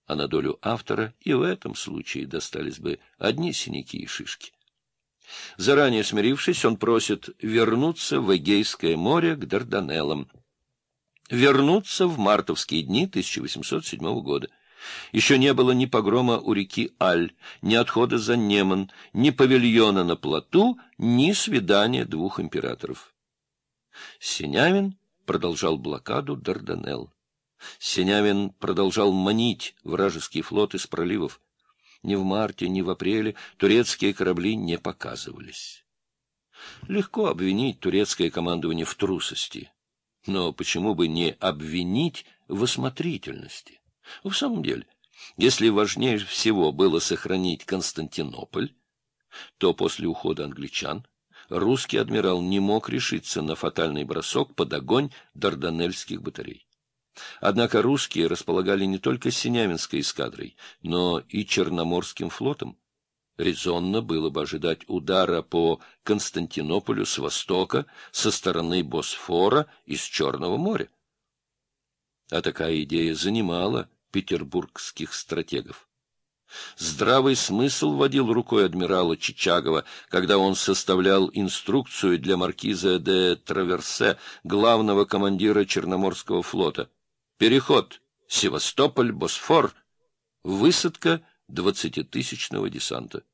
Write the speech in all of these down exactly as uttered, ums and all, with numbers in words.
а на долю автора и в этом случае достались бы одни синяки и шишки. Заранее смирившись, он просит вернуться в Эгейское море к Дарданеллам. Вернуться в мартовские дни тысяча восемьсот седьмого года. Еще не было ни погрома у реки Аль, ни отхода за Неман, ни павильона на плоту, ни свидания двух императоров. Синявин продолжал блокаду Дарданелл. Синявин продолжал манить вражеский флот из проливов. Ни в марте, ни в апреле турецкие корабли не показывались. Легко обвинить турецкое командование в трусости. Но почему бы не обвинить в осмотрительности? В самом деле, если важнее всего было сохранить Константинополь, то после ухода англичан русский адмирал не мог решиться на фатальный бросок под огонь дарданельских батарей. Однако русские располагали не только Синявинской эскадрой, но и Черноморским флотом. Резонно было бы ожидать удара по Константинополю с востока, со стороны Босфора и с Черного моря. А такая идея занимала петербургских стратегов. Здравый смысл водил рукой адмирала Чичагова, когда он составлял инструкцию для маркиза де Траверсе, главного командира Черноморского флота. Переход Севастополь-Босфор, высадка двадцатитысячного десанта.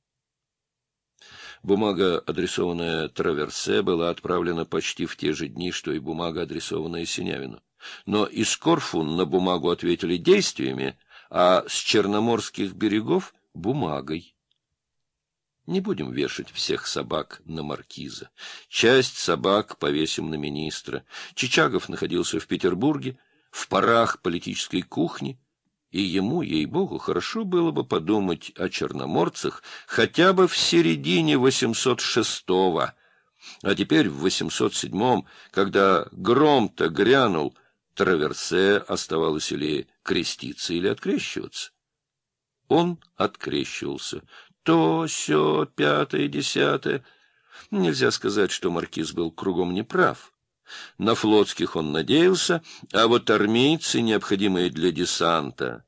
Бумага, адресованная Траверсе, была отправлена почти в те же дни, что и бумага, адресованная Синявину. Но из Корфу на бумагу ответили действиями, а с черноморских берегов — бумагой. Не будем вешать всех собак на маркиза. Часть собак повесим на министра. Чичагов находился в Петербурге, в парах политической кухни, и ему, ей-богу, хорошо было бы подумать о черноморцах хотя бы в середине восемьсот шестого. А теперь в восемьсот седьмом, когда гром-то грянул, Траверсе оставалось или креститься, или открещиваться. Он открещивался. То, сё, пятое, десятое. Нельзя сказать, что маркиз был кругом неправ. На флотских он надеялся, а вот армейцы, необходимые для десанта.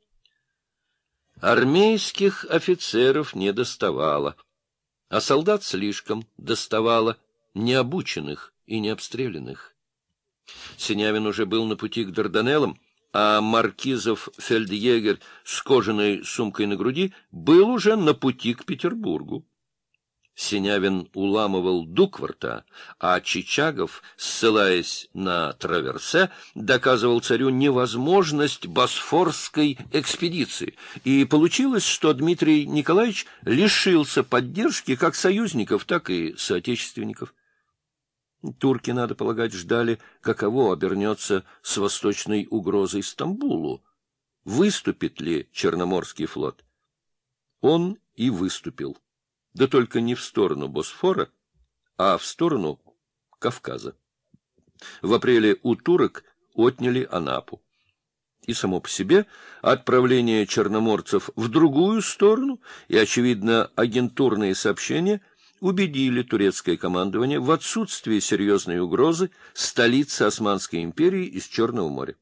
Армейских офицеров не доставало, а солдат слишком доставало, необученных и необстрелянных. Синявин уже был на пути к Дарданеллам, а маркизов фельдъегерь с кожаной сумкой на груди был уже на пути к Петербургу. Синявин уламывал Дукварта, а Чичагов, ссылаясь на Траверсе, доказывал царю невозможность босфорской экспедиции. И получилось, что Дмитрий Николаевич лишился поддержки как союзников, так и соотечественников. Турки, надо полагать, ждали, каково обернется с восточной угрозой Стамбулу. Выступит ли Черноморский флот? Он и выступил. Да только не в сторону Босфора, а в сторону Кавказа. В апреле у турок отняли Анапу. И само по себе отправление черноморцев в другую сторону и, очевидно, агентурные сообщения убедили турецкое командование в отсутствии серьезной угрозы столицы Османской империи из Черного моря.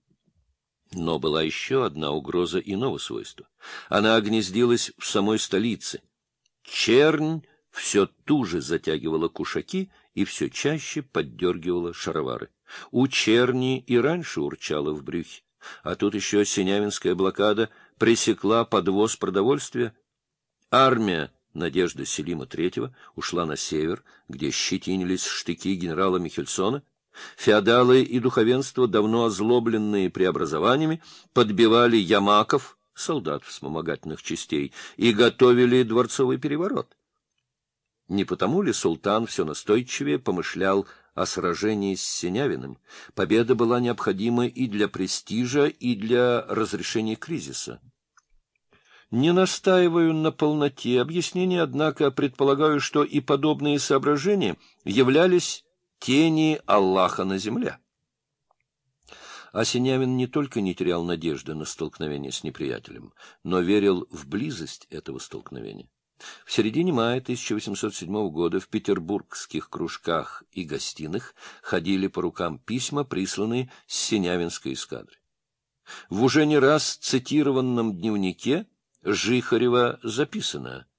Но была еще одна угроза иного свойства. Она огнездилась в самой столице. Чернь все туже затягивала кушаки и все чаще поддергивала шаровары. У черни и раньше урчала в брюхе, а тут еще Синявинская блокада пресекла подвоз продовольствия. Армия Надежды Селима Третьего ушла на север, где щетинились штыки генерала Михельсона. Феодалы и духовенство, давно озлобленные преобразованиями, подбивали ямаков, солдат вспомогательных частей, и готовили дворцовый переворот. Не потому ли султан все настойчивее помышлял о сражении с Синявиным? Победа была необходима и для престижа, и для разрешения кризиса. Не настаиваю на полноте объяснения, однако предполагаю, что и подобные соображения являлись тени Аллаха на земле. А Синявин не только не терял надежды на столкновение с неприятелем, но верил в близость этого столкновения. В середине мая тысяча восемьсот седьмого года в петербургских кружках и гостиных ходили по рукам письма, присланные с Синявинской эскадры. В уже не раз цитированном дневнике Жихарева записано: